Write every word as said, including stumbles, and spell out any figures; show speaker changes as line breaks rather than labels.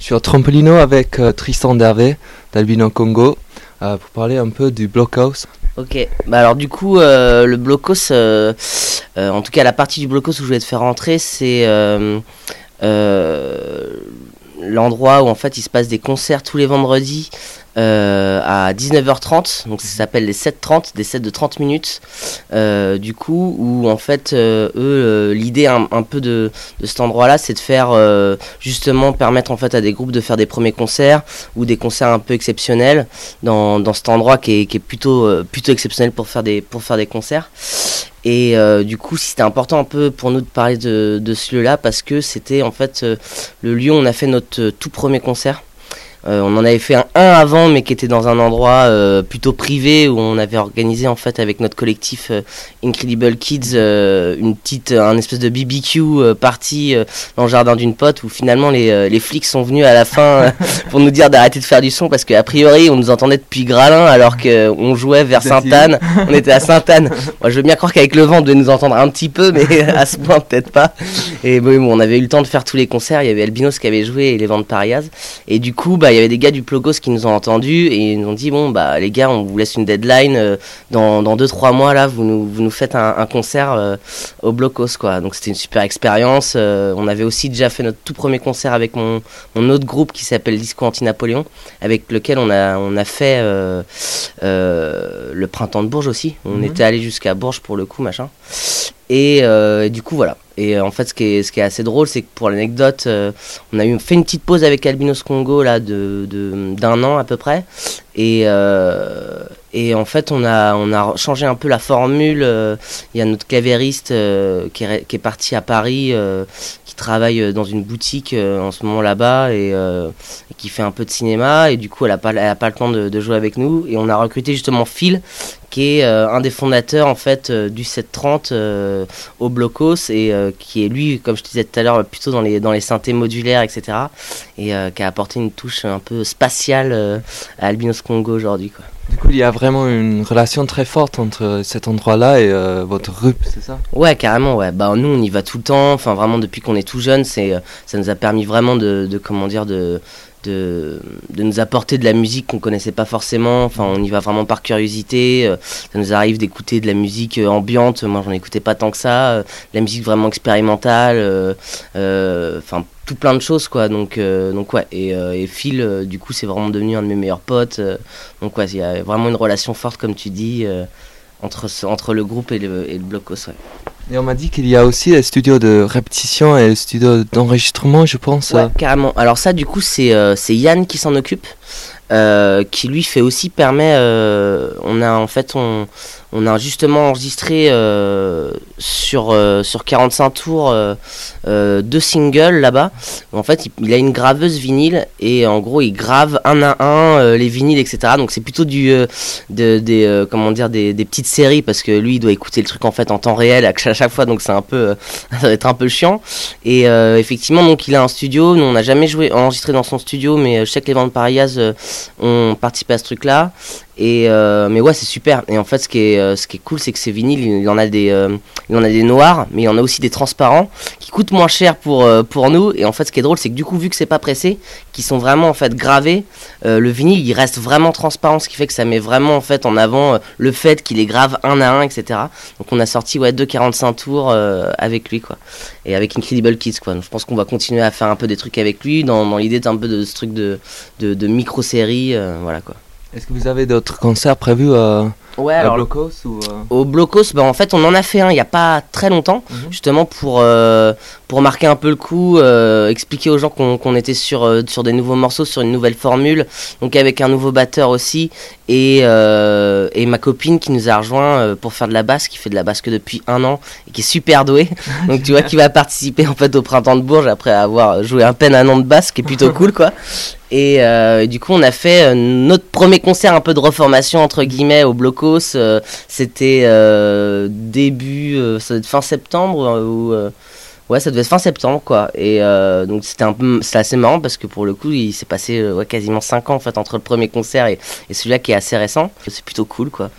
Je suis au Trampolino avec euh, Tristan Dervé d'Albino Congo euh, pour parler un peu du Blockhouse.
Ok, bah alors du coup euh, le Blockhouse, euh, euh, en tout cas la partie du Blockhouse où je voulais te faire rentrer, c'est euh, euh, l'endroit où en fait il se passe des concerts tous les vendredis euh, à dix-neuf heures trente, donc ça s'appelle les sept trente, des sets de trente minutes, euh, du coup où en fait euh, eux euh, l'idée un, un peu de, de cet endroit là c'est de faire euh, justement permettre en fait à des groupes de faire des premiers concerts ou des concerts un peu exceptionnels dans, dans cet endroit qui est, qui est plutôt, euh, plutôt exceptionnel pour faire des, pour faire des concerts. Et euh, du coup c'était important un peu pour nous de parler de, de ce lieu là parce que c'était en fait euh, le lieu où on a fait notre euh, tout premier concert. Euh, on en avait fait un, un avant mais qui était dans un endroit euh, plutôt privé où on avait organisé en fait avec notre collectif euh, Incredible Kids euh, une petite un espèce de B B Q euh, party euh, dans le jardin d'une pote où finalement les, euh, les flics sont venus à la fin euh, pour nous dire d'arrêter de faire du son parce qu'a priori on nous entendait depuis Gralin alors qu'on jouait vers Sainte-Anne, on était à Sainte-Anne. Moi je veux bien croire qu'avec le vent on devait nous entendre un petit peu mais à ce point peut-être pas. Et bon, on avait eu le temps de faire tous les concerts, il y avait Albinos qui avait joué et les Vents de Parias et du coup bah il y avait des gars du Blockhouse qui nous ont entendus et ils nous ont dit bon bah les gars on vous laisse une deadline euh, dans dans deux trois mois là vous nous vous nous faites un, un concert euh, au Blockhouse quoi. Donc c'était une super expérience. Euh, on avait aussi déjà fait notre tout premier concert avec mon mon autre groupe qui s'appelle Disco Anti-Napoléon avec lequel on a on a fait euh, euh, le printemps de Bourges aussi. On mmh. était allé jusqu'à Bourges pour le coup machin. Et, euh, et du coup voilà. Et euh, en fait ce qui est ce qui est assez drôle c'est que pour l'anecdote euh, on a eu fait une petite pause avec Albinos Congo là de, de d'un an à peu près et euh, et en fait on a on a changé un peu la formule. Il euh, y a notre clavieriste euh, qui est qui est parti à Paris euh, qui travaille dans une boutique euh, en ce moment là-bas et, euh, et qui fait un peu de cinéma et du coup elle a pas elle a pas le temps de, de jouer avec nous et on a recruté justement Phil qui est euh, un des fondateurs en fait euh, du sept trente euh, au Blockhouse et euh, qui est lui comme je te disais tout à l'heure plutôt dans les dans les synthés modulaires etc et euh, qui a apporté une touche un peu spatiale euh, à Albinos Congo aujourd'hui quoi.
Du coup il y a vraiment une relation très forte entre cet endroit là et euh, votre rue, c'est ça?
Ouais carrément ouais bah nous on y va tout le temps enfin vraiment depuis qu'on est tout jeune c'est ça nous a permis vraiment de, de comment dire de De, de nous apporter de la musique qu'on connaissait pas forcément, enfin on y va vraiment par curiosité, euh, ça nous arrive d'écouter de la musique euh, ambiante, moi j'en écoutais pas tant que ça, euh, de la musique vraiment expérimentale, enfin euh, euh, tout plein de choses quoi, donc, euh, donc ouais, et, euh, et Phil euh, du coup c'est vraiment devenu un de mes meilleurs potes, euh, donc ouais, il y a vraiment une relation forte comme tu dis, euh, entre, entre le groupe et le, et le Blockhouse, ouais.
Et on m'a dit qu'il y a aussi les studios de répétition et les studios d'enregistrement, je pense.
Ouais, carrément. Alors ça, du coup, c'est euh, c'est Yann qui s'en occupe, euh, qui lui fait aussi permet. Euh, on a en fait on on a justement enregistré euh, sur euh, sur quarante-cinq tours euh, euh, deux singles là-bas. En fait, il, il a une graveuse vinyle et en gros, il grave un à un euh, les vinyles, et cetera. Donc c'est plutôt du euh, de, des euh, comment dire des, des petites séries parce que lui, il doit écouter le truc en fait en temps réel à chaque fois, donc c'est un peu euh, ça va être un peu chiant. Et euh, effectivement, donc il a un studio. Nous, on n'a jamais joué enregistré dans son studio, mais je sais que les Vents de Parias euh, ont participé à ce truc-là. Et euh, mais ouais c'est super et en fait ce qui est euh, ce qui est cool c'est que ces vinyles il, il en a des euh, il en a des noirs mais il y en a aussi des transparents qui coûtent moins cher pour euh, pour nous et en fait ce qui est drôle c'est que du coup vu que c'est pas pressé qui sont vraiment en fait gravés euh, le vinyle il reste vraiment transparent ce qui fait que ça met vraiment en fait en avant euh, le fait qu'il est grave un à un etc donc on a sorti ouais deux quarante-cinq tours euh, avec lui quoi et avec Incredible Kids quoi donc je pense qu'on va continuer à faire un peu des trucs avec lui dans dans l'idée d'un peu de ce truc de de, de micro série euh, voilà quoi.
Est-ce que vous avez d'autres concerts prévus euh,
ouais,
à Blockhouse ou euh...
Au Blockhouse, bah en fait on en a fait un il n'y a pas très longtemps, mm-hmm. justement pour, euh, pour marquer un peu le coup, euh, expliquer aux gens qu'on, qu'on était sur, euh, sur des nouveaux morceaux, sur une nouvelle formule, donc avec un nouveau batteur aussi, et, euh, et ma copine qui nous a rejoint euh, pour faire de la basse, qui fait de la basse que depuis un an, et qui est super douée, donc tu vois qui va participer en fait au Printemps de Bourges après avoir joué à peine un an de basse, qui est plutôt cool quoi. Et euh, du coup on a fait euh, notre premier concert un peu de reformation entre guillemets au Blockhouse, euh, c'était euh, début, euh, ça doit être fin septembre euh, ou euh, ouais ça devait être fin septembre quoi. Et euh, donc c'était un peu, c'était assez marrant parce que pour le coup il s'est passé euh, ouais, quasiment cinq ans en fait entre le premier concert et, et celui-là qui est assez récent. C'est plutôt cool quoi.